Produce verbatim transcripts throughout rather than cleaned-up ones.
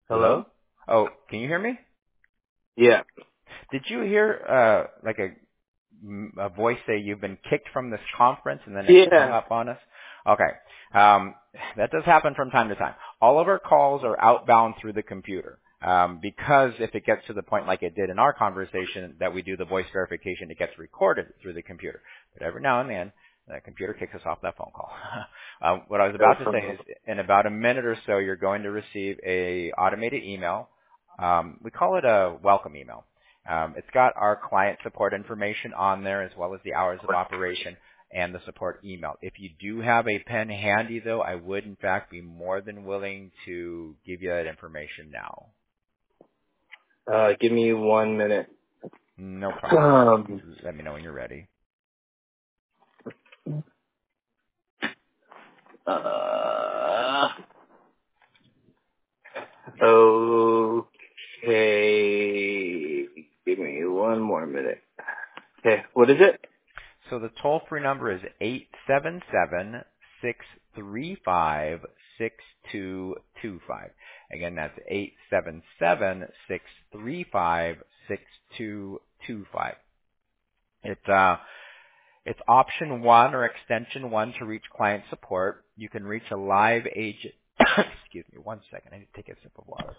Hello? Hello? Oh, can you hear me? Yeah. Did you hear uh like a a voice say you've been kicked from this conference and then it hung Yeah. up on us? Okay. Um, that does happen from time to time. All of our calls are outbound through the computer. Um, because if it gets to the point like it did in our conversation that we do the voice verification, it gets recorded through the computer. But every now and then, the computer kicks us off that phone call. um, what I was No about to say problem. is in about a minute or so, you're going to receive a automated email. Um, we call it a welcome email. Um, it's got our client support information on there as well as the hours of operation and the support email. If you do have a pen handy, though, I would, in fact, be more than willing to give you that information now. Uh, give me one minute. No problem. Um, Let me know when you're ready. uh, okay. Give me one more minute. Okay, what is it? So the toll-free number is eight seven seven, six three five, six two two five. Again, that's eight seven seven, six three five, six two two five. It's uh, it's option one or extension one to reach client support. You can reach a live agent. Excuse me, one second. I need to take a sip of water.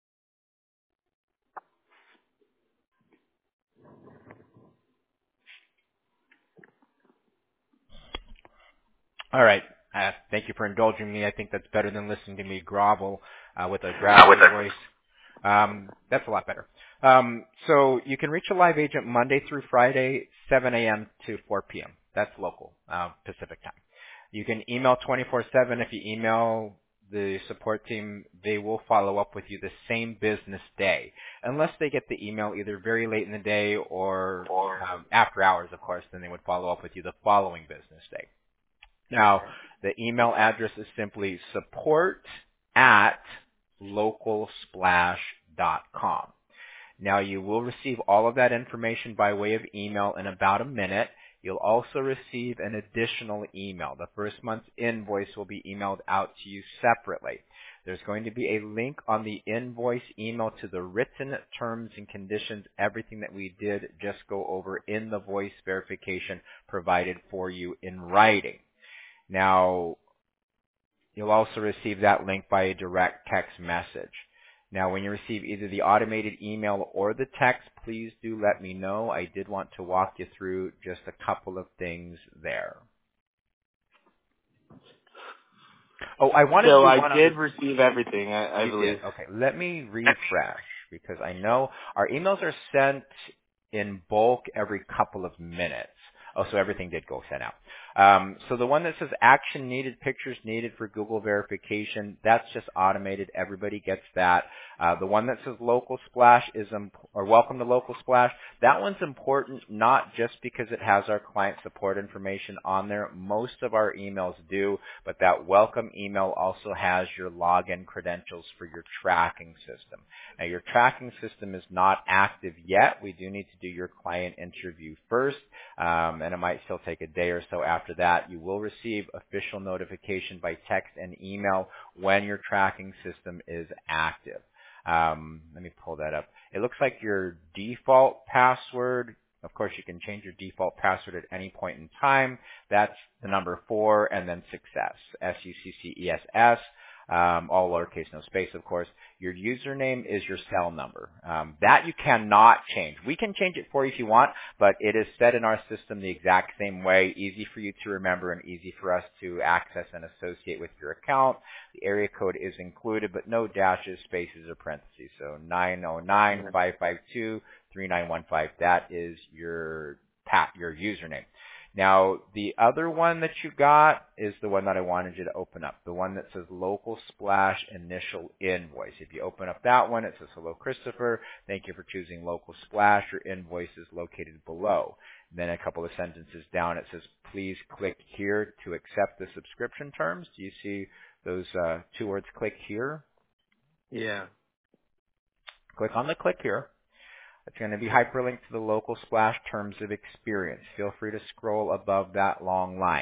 All right. Uh, thank you for indulging me. I think that's better than listening to me grovel uh, with a gravelly voice. Um, that's a lot better. Um, so you can reach a live agent Monday through Friday, seven a.m. to four p.m. That's local, uh, Pacific time. You can email twenty-four seven. If you email the support team, they will follow up with you the same business day, unless they get the email either very late in the day or um, after hours, of course, then they would follow up with you the following business day. Now, the email address is simply support at localsplash dot com. Now, you will receive all of that information by way of email in about a minute. You'll also receive an additional email. The first month's invoice will be emailed out to you separately. There's going to be a link on the invoice email to the written terms and conditions, everything that we did just go over in the voice verification provided for you in writing. Now, you'll also receive that link by a direct text message. Now, when you receive either the automated email or the text, please do let me know. I did want to walk you through just a couple of things there. Oh, I wanted to So do I one other. did receive everything, I, I You did. believe. Okay. Let me refresh because I know our emails are sent in bulk every couple of minutes. Oh, so everything did go sent out. Um, so the one that says action needed, pictures needed for Google verification, that's just automated. Everybody gets that. Uh, the one that says local splash is, imp- or welcome to local splash, that one's important not just because it has our client support information on there. Most of our emails do, but that welcome email also has your login credentials for your tracking system. Now, your tracking system is not active yet. We do need to do your client interview first, um, and it might still take a day or so after that. You will receive official notification by text and email when your tracking system is active. Um, let me pull that up. It looks like your default password, of course, you can change your default password at any point in time. That's the number four and then success, S U C C E S S. Um, all lowercase, no space, of course. Your username is your cell number. Um, that you cannot change. We can change it for you if you want, but it is set in our system the exact same way, easy for you to remember and easy for us to access and associate with your account. The area code is included, but no dashes, spaces, or parentheses. So nine oh nine, five five two, three nine one five, that is your pat, your username. Now, the other one that you got is the one that I wanted you to open up, the one that says Local Splash Initial Invoice. If you open up that one, it says, hello, Christopher. Thank you for choosing Local Splash. Your invoice is located below. Then a couple of sentences down, it says, please click here to accept the subscription terms. Do you see those uh, two words, click here? Yeah. Click on the click here. It's going to be hyperlinked to the Local Splash Terms of Experience. Feel free to scroll above that long line.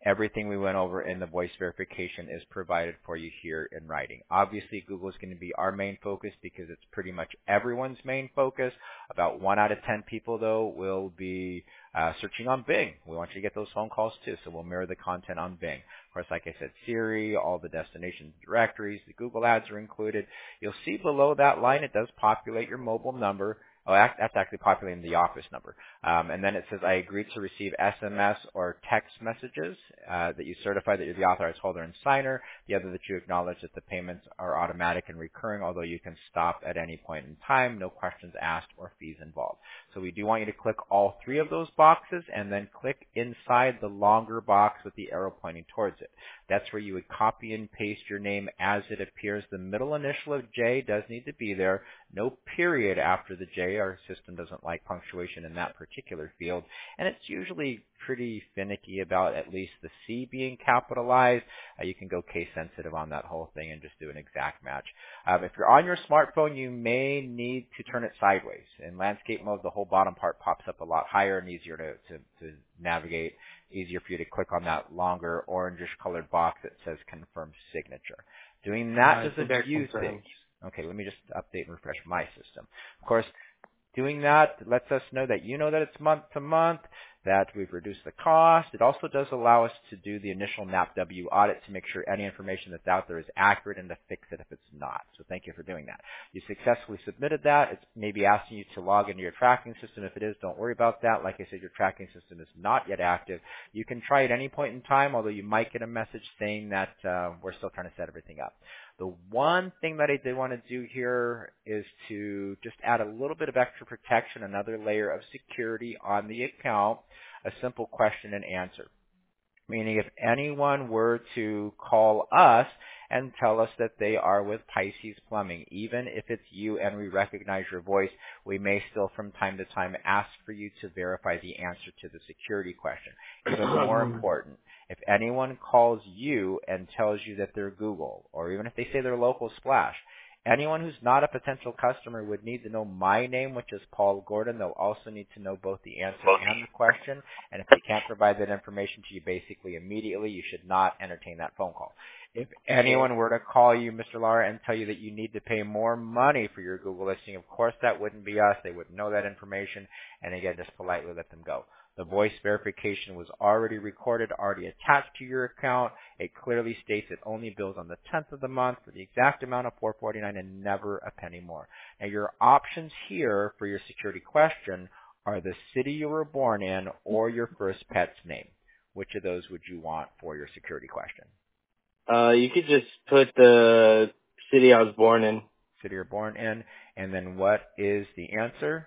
everything we went over in the voice verification is provided for you here in writing. Obviously, Google is going to be our main focus because it's pretty much everyone's main focus. About one out of ten people, though, will be uh, searching on Bing. We want you to get those phone calls, too, so we'll mirror the content on Bing. Of course, like I said, Siri, all the destination directories, the Google ads are included. You'll see below that line, it does populate your mobile number. Oh, that's actually populating the office number. Um, and then it says, I agree to receive S M S or text messages uh, that you certify that you're the authorized holder and signer. The other that you acknowledge that the payments are automatic and recurring, although you can stop at any point in time. No questions asked or fees involved. So we do want you to click all three of those boxes and then click inside the longer box with the arrow pointing towards it. That's where you would copy and paste your name as it appears. The middle initial of J does need to be there. No period after the J. Our system doesn't like punctuation in that particular field. And it's usually pretty finicky about at least the C being capitalized. Uh, you can go case sensitive on that whole thing and just do an exact match. Um, if you're on your smartphone, you may need to turn it sideways. In landscape mode, the whole bottom part pops up a lot higher and easier to, to, to navigate. Easier for you to click on that longer orangish colored box that says confirm signature. Doing that doesn't view things. Okay, let me just update and refresh my system. Of course, doing that lets us know that you know that it's month to month, that we've reduced the cost. It also does allow us to do the initial N A P W audit to make sure any information that's out there is accurate and to fix it if it's not. So thank you for doing that. You successfully submitted that. It's maybe asking you to log into your tracking system. If it is, don't worry about that. Like I said, your tracking system is not yet active. You can try at any point in time, although you might get a message saying that uh, we're still trying to set everything up. The one thing that I did want to do here is to just add a little bit of extra protection, another layer of security on the account, a simple question and answer. Meaning if anyone were to call us and tell us that they are with Pisces Plumbing, even if it's you and we recognize your voice, we may still from time to time ask for you to verify the answer to the security question. Even more important, if anyone calls you and tells you that they're Google, or even if they say they're local Splash, anyone who's not a potential customer would need to know my name, which is Paul Gordon. They'll also need to know both the answer and the question. And if they can't provide that information to you basically immediately, you should not entertain that phone call. If anyone were to call you, Mister Lara, and tell you that you need to pay more money for your Google listing, of course that wouldn't be us. They wouldn't know that information. And again, just politely let them go. The voice verification was already recorded, already attached to your account. It clearly states it only bills on the tenth of the month for the exact amount of four forty-nine and never a penny more. Now, your options here for your security question are the city you were born in or your first pet's name. Which of those would you want for your security question? Uh, you could just put the city I was born in. City you're born in. And then what is the answer?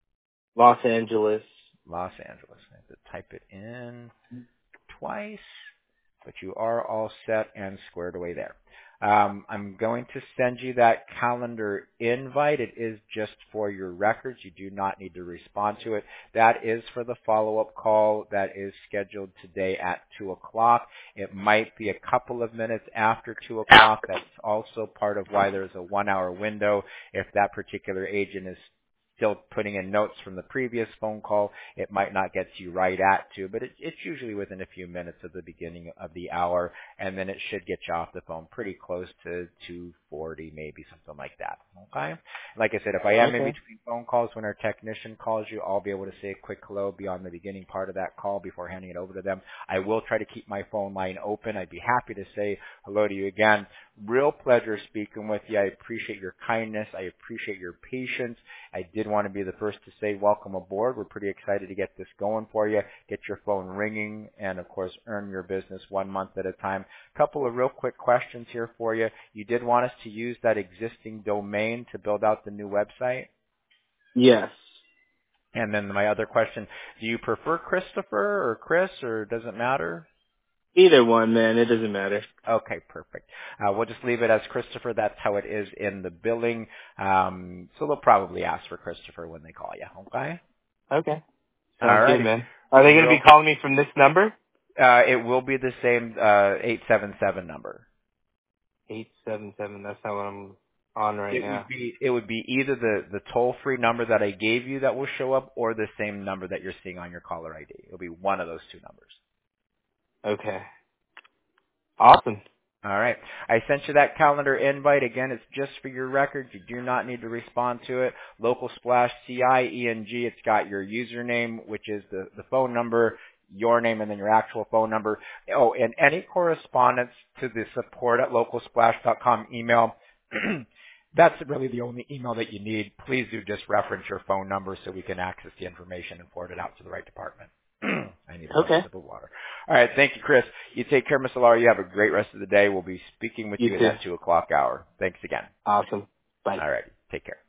Los Angeles. Los Angeles. I have to type it in twice, but you are all set and squared away there. Um, I'm going to send you that calendar invite. It is just for your records. You do not need to respond to it. That is for the follow-up call that is scheduled today at two o'clock. It might be a couple of minutes after two o'clock. That's also part of why there's a one-hour window. If that particular agent is still putting in notes from the previous phone call, it might not get to you right at two, but it, it's usually within a few minutes of the beginning of the hour, and then it should get you off the phone pretty close to two forty, maybe something like that. Okay? Like I said, if I am Okay. in between phone calls, when our technician calls you, I'll be able to say a quick hello, be on the beginning part of that call before handing it over to them. I will try to keep my phone line open. I'd be happy to say hello to you again. Real pleasure speaking with you. I appreciate your kindness. I appreciate your patience. I did want to be the first to say welcome aboard. We're pretty excited to get this going for you, get your phone ringing, and of course earn your business one month at a time. A couple of real quick questions here for you. You did want us to use that existing domain to build out the new website? Yes. And then my other question, do you prefer Christopher or Chris, or does it matter? Either one, man. It doesn't matter. Okay, perfect. Uh, we'll just leave it as Christopher. That's how it is in the billing. Um, so they'll probably ask for Christopher when they call you. Okay? Okay. All Sounds right. good, man. Are they going to be calling me from this number? Uh, it will be the same uh, eight seven seven number. eight seven seven. That's not what I'm on right It now. would be it would be either the, the toll-free number that I gave you that will show up or the same number that you're seeing on your caller I D. It'll be one of those two numbers. Okay. Awesome. All right. I sent you that calendar invite. Again, it's just for your records. You do not need to respond to it. Local Splash, C I E N G. It's got your username, which is the, the phone number, your name, and then your actual phone number. Oh, and any correspondence to the support at local splash dot com email. That's really the only email that you need. Please do just reference your phone number so we can access the information and forward it out to the right department. I need one Okay. sip of water. All right. Thank you, Chris. You take care, Mister Laurie. You have a great rest of the day. We'll be speaking with You you at too. that two o'clock hour. Thanks again. Awesome. Bye. All right. Take care.